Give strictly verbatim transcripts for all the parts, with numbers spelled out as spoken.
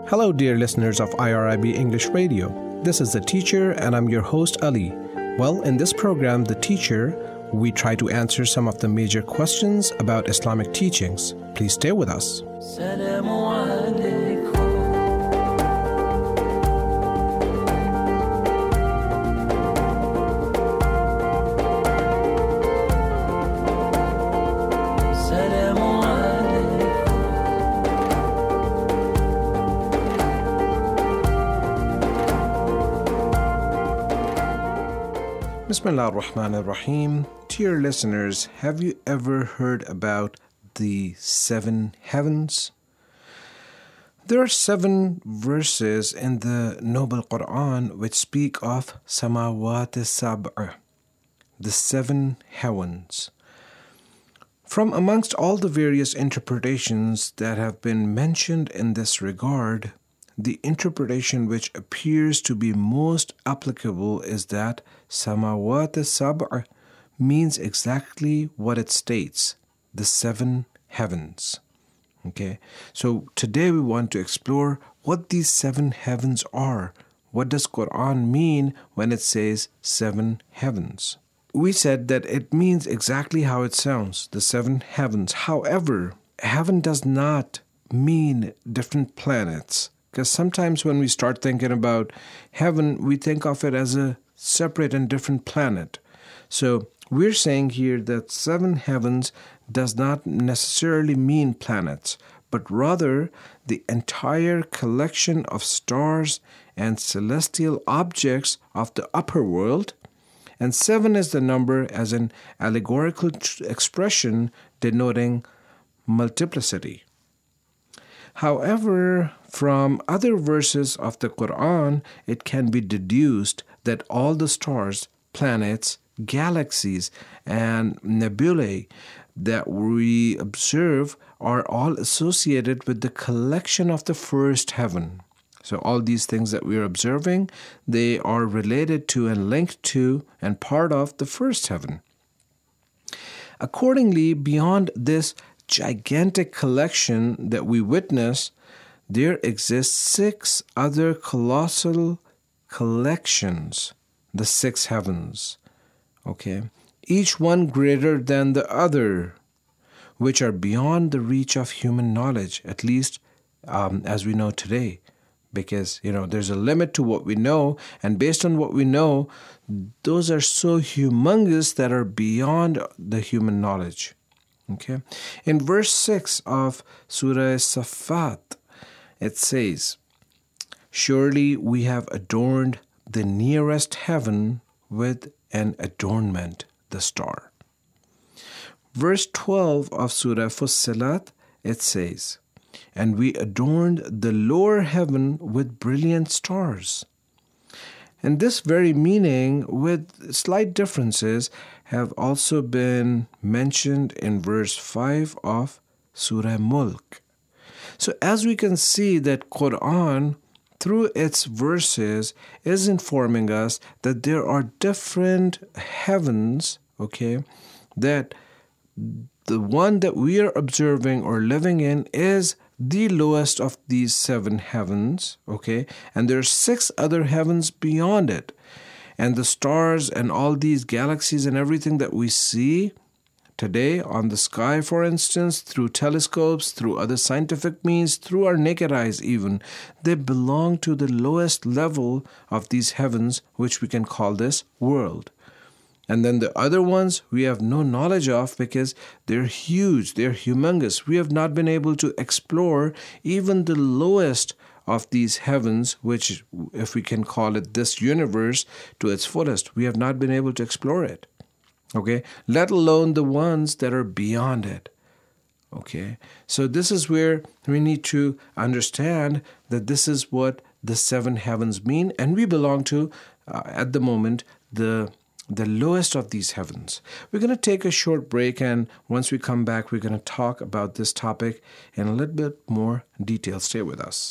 Hello, dear listeners of I R I B English Radio. This is The Teacher, and I'm your host, Ali. Well, in this program, The Teacher, we try to answer some of the major questions about Islamic teachings. Please stay with us. Bismillah ar-Rahman ar-Rahim. Dear listeners, have you ever heard about the seven heavens? There are seven verses in the Noble Quran which speak of Samawat as-Sab'a, the seven heavens. From amongst all the various interpretations that have been mentioned in this regard, the interpretation which appears to be most applicable is that Samawat as-Sab'a means exactly what it states, the seven heavens. Okay, so today we want to explore what these seven heavens are. What does Quran mean when it says seven heavens? We said that it means exactly how it sounds, the seven heavens. However, heaven does not mean different planets. Because sometimes when we start thinking about heaven, we think of it as a separate and different planet. So we're saying here that seven heavens does not necessarily mean planets, but rather the entire collection of stars and celestial objects of the upper world. And seven is the number as an allegorical expression denoting multiplicity. However, from other verses of the Quran, it can be deduced that all the stars, planets, galaxies, and nebulae that we observe are all associated with the collection of the first heaven. So all these things that we are observing, they are related to and linked to and part of the first heaven. Accordingly, beyond this gigantic collection that we witness, there exist six other colossal collections, the six heavens, okay, each one greater than the other, which are beyond the reach of human knowledge, at least um, as we know today, because, you know, there's a limit to what we know, and based on what we know, those are so humongous that are beyond the human knowledge. Okay, in verse six of Surah As-Saffat, it says, "Surely we have adorned the nearest heaven with an adornment, the star." Verse twelve of Surah Fussilat, it says, "And we adorned the lower heaven with brilliant stars." And this very meaning, with slight differences, have also been mentioned in verse five of Surah Mulk. So as we can see that Quran, through its verses, is informing us that there are different heavens, okay, that the one that we are observing or living in is the lowest of these seven heavens, okay, and there are six other heavens beyond it. And the stars and all these galaxies and everything that we see today on the sky, for instance, through telescopes, through other scientific means, through our naked eyes even, they belong to the lowest level of these heavens, which we can call this world. And then the other ones we have no knowledge of because they're huge, they're humongous. We have not been able to explore even the lowest of these heavens, which, if we can call it this universe, to its fullest. We have not been able to explore it, okay? Let alone the ones that are beyond it, okay? So this is where we need to understand that this is what the seven heavens mean, and we belong to, uh, at the moment, the the lowest of these heavens. We're going to take a short break, and once we come back, we're going to talk about this topic in a little bit more detail. Stay with us.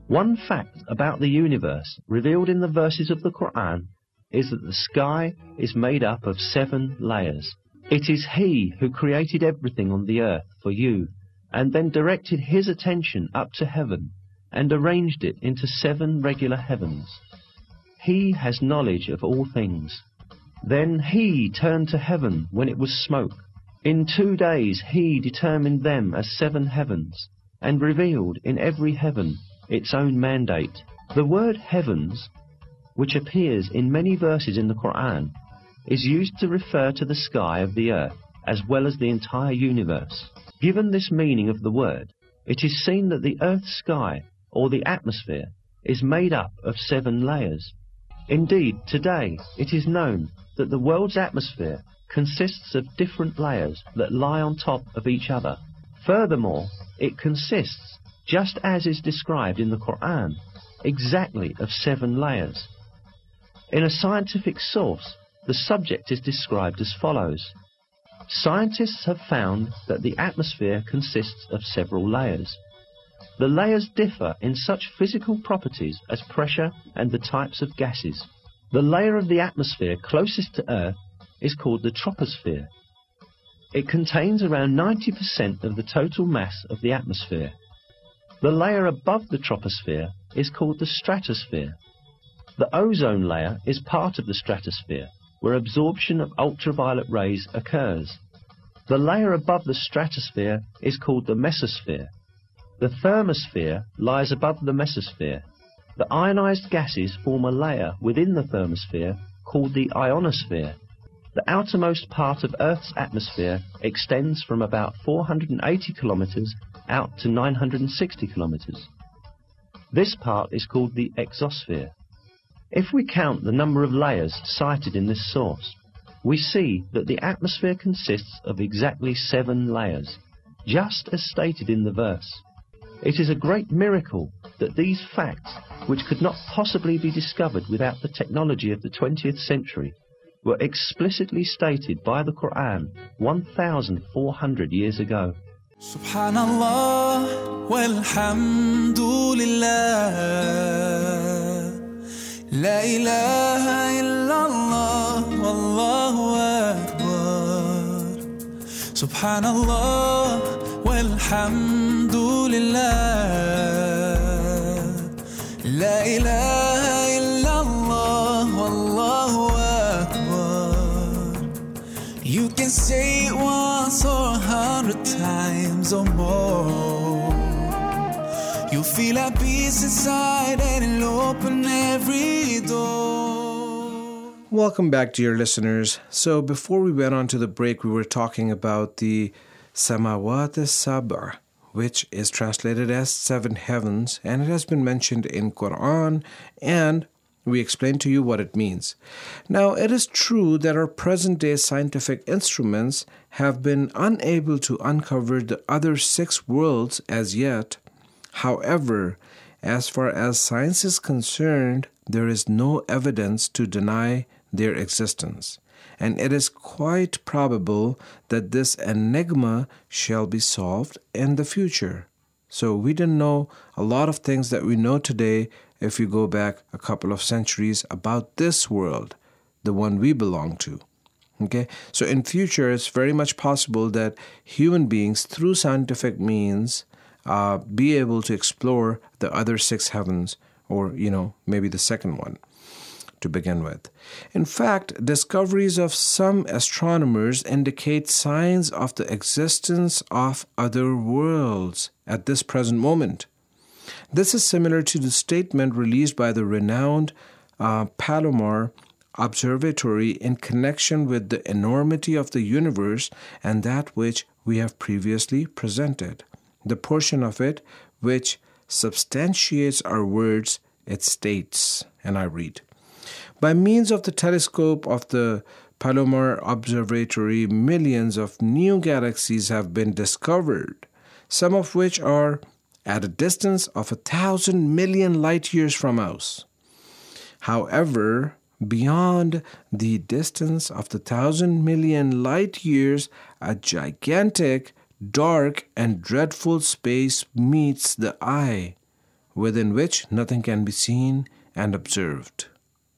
One fact about the universe revealed in the verses of the Quran is that the sky is made up of seven layers. It is He who created everything on the earth for you, and then directed His attention up to heaven, and arranged it into seven regular heavens. He has knowledge of all things. Then He turned to heaven when it was smoke. In two days He determined them as seven heavens, and revealed in every heaven its own mandate. The word heavens, which appears in many verses in the Quran, is used to refer to the sky of the earth, as well as the entire universe. Given this meaning of the word, it is seen that the earth's sky, or the atmosphere, is made up of seven layers. Indeed, today it is known that the world's atmosphere consists of different layers that lie on top of each other. Furthermore, it consists, just as is described in the Quran, exactly of seven layers. In a scientific source, the subject is described as follows. Scientists have found that the atmosphere consists of several layers. The layers differ in such physical properties as pressure and the types of gases. The layer of the atmosphere closest to Earth is called the troposphere. It contains around ninety percent of the total mass of the atmosphere. The layer above the troposphere is called the stratosphere. The ozone layer is part of the stratosphere, where absorption of ultraviolet rays occurs. The layer above the stratosphere is called the mesosphere. The thermosphere lies above the mesosphere. The ionized gases form a layer within the thermosphere called the ionosphere. The outermost part of Earth's atmosphere extends from about four hundred eighty kilometers out to nine hundred sixty kilometers. This part is called the exosphere. If we count the number of layers cited in this source, we see that the atmosphere consists of exactly seven layers, just as stated in the verse. It is a great miracle that these facts, which could not possibly be discovered without the technology of the twentieth century, were explicitly stated by the Quran one thousand four hundred years ago. Subhanallah walhamdulillah. La ilaha illallah wallahu akbar. Subhanallah walhamdulillah. La ilaha illallah wallahu akbar. You can say it once or a hundred times or more. You'll feel at peace inside and it'll open every door. Welcome back, dear listeners. So before we went on to the break, we were talking about the Samawat as-Sab'a, which is translated as seven heavens, and it has been mentioned in Quran, and we explained to you what it means. Now, it is true that our present-day scientific instruments have been unable to uncover the other six worlds as yet. However, as far as science is concerned, there is no evidence to deny their existence, and it is quite probable that this enigma shall be solved in the future. So we didn't know a lot of things that we know today if we go back a couple of centuries about this world, the one we belong to. Okay, so in future, it's very much possible that human beings, through scientific means, Uh, be able to explore the other six heavens, or, you know, maybe the second one to begin with. In fact, discoveries of some astronomers indicate signs of the existence of other worlds at this present moment. This is similar to the statement released by the renowned uh, Palomar Observatory in connection with the enormity of the universe and that which we have previously presented. The portion of it which substantiates our words, it states, and I read, by means of the telescope of the Palomar Observatory, millions of new galaxies have been discovered, some of which are at a distance of a thousand million light years from us. However, beyond the distance of the thousand million light years, a gigantic dark and dreadful space meets the eye. within which nothing can be seen and observed.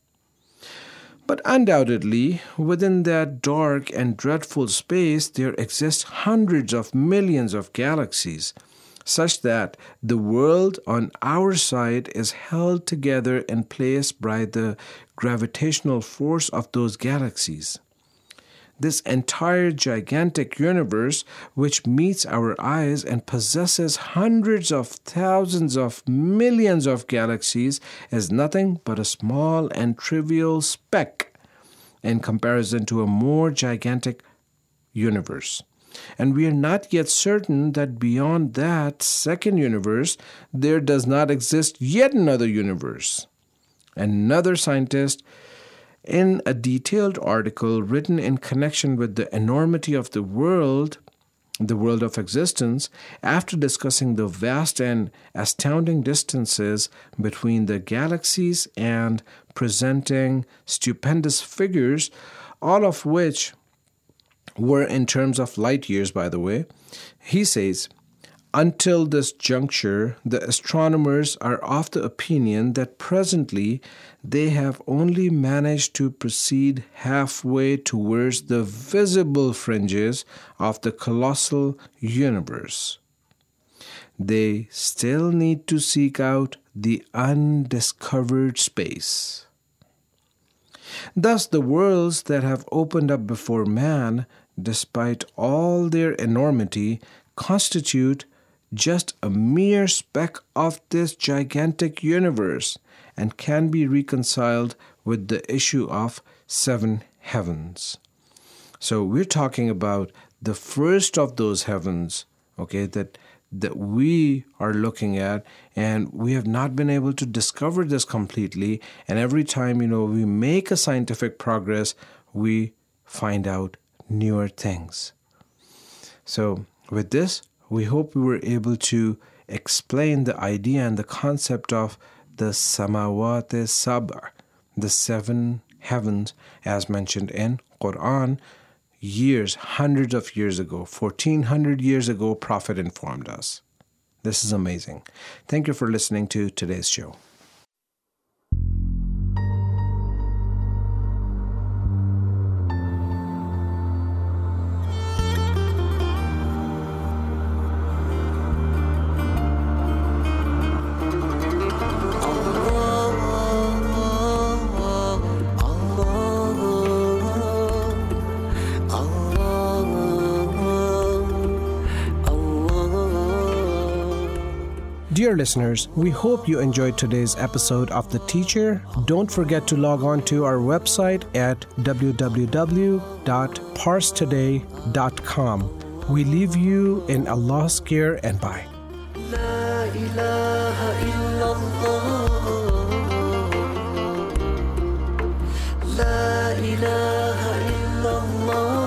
But undoubtedly, within that dark and dreadful space, there exist hundreds of millions of galaxies, such that the world on our side is held together in place by the gravitational force of those galaxies. This entire gigantic universe, which meets our eyes and possesses hundreds of thousands of millions of galaxies, is nothing but a small and trivial speck in comparison to a more gigantic universe. And we are not yet certain that beyond that second universe, there does not exist yet another universe. Another scientist, in a detailed article written in connection with the enormity of the world, the world of existence, after discussing the vast and astounding distances between the galaxies and presenting stupendous figures, all of which were in terms of light years, by the way, he says, until this juncture, the astronomers are of the opinion that presently they have only managed to proceed halfway towards the visible fringes of the colossal universe. They still need to seek out the undiscovered space. Thus, the worlds that have opened up before man, despite all their enormity, constitute just a mere speck of this gigantic universe and can be reconciled with the issue of seven heavens. So we're talking about the first of those heavens, okay, that that we are looking at, and we have not been able to discover this completely. And every time, you know, we make a scientific progress, we find out newer things. So with this, we hope we were able to explain the idea and the concept of the samawat sab'a, the seven heavens, as mentioned in Quran, years, hundreds of years ago, fourteen hundred years ago, Prophet informed us. This is amazing. Thank you for listening to today's show. Dear listeners, we hope you enjoyed today's episode of The Teacher. Don't forget to log on to our website at w w w dot parse today dot com. We leave you in Allah's care and bye. La ilaha illallah. La ilaha illallah.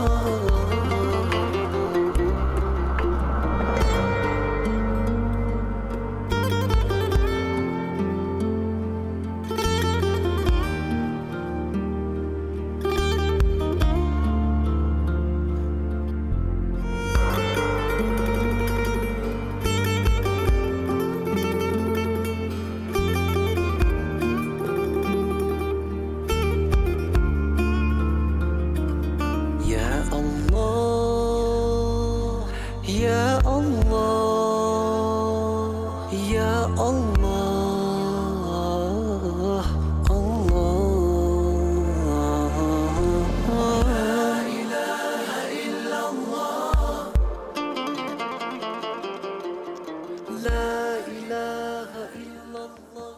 La ilaha illallah.